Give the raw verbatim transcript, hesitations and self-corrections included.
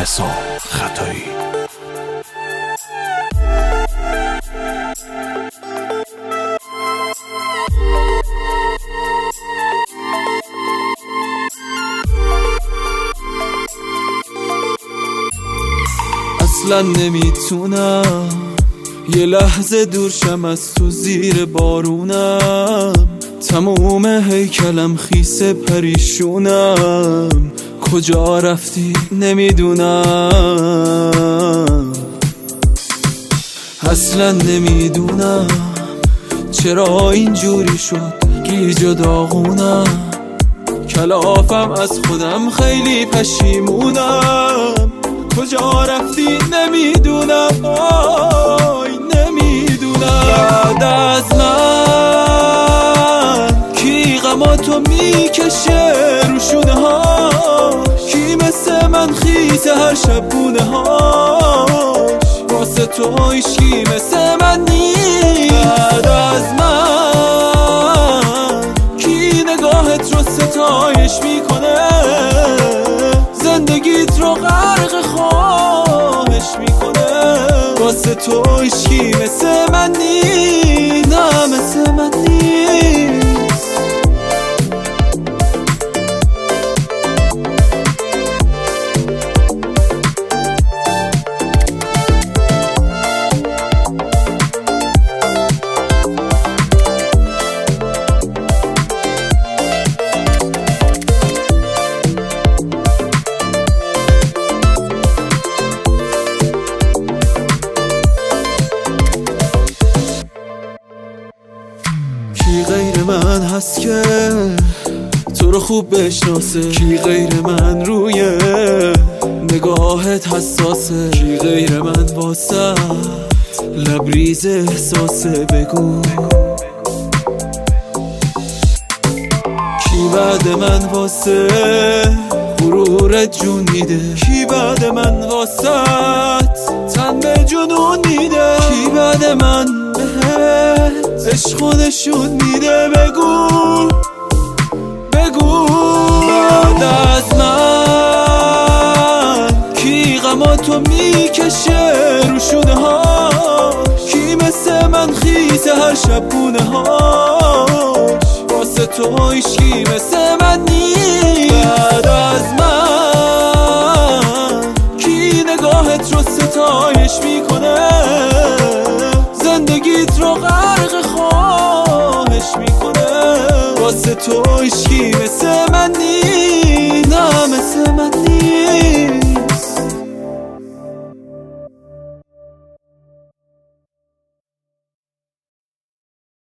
حسام خطایی. اصلا نمیتونم یه لحظه دور شم از تو زیر بارونم، تموم هیکلم خیس پریشونم، کجا رفتی نمیدونم، اصلا نمیدونم چرا اینجوری شد گیج و داغونم، کلافم از خودم خیلی پشیمونم، کجا رفتی نمیدونم، آی نمیدونم. بعد از من کی غماتو میکشه رو شونه ها، کی مثل من خیزه هر شب بونه هاش، واسه تو هیچکی مثل من نیست. بعد از من کی نگاهت رو ستایش میکنه، زندگیت رو غرق خواهش میکنه، واسه تو هیچکی مثل من نیست، نه مثل من نیست. کی غیر من هست که تو رو خوب بشناسه، کی غیر من روی نگاهت حساسه، کی غیر من واسه لبریز احساسه، بگو کی بعد من واسه غرورت جون میده، کی بعد من واسه تن به جنون میده، کی بعد من عشق و نشون میده، بگو بگو. بعد از من کی غماتو میکشه رو شونه ها، کی مثل من خیزه هر شب بونه هاش، واسه تو هیچکی مثل من نیست.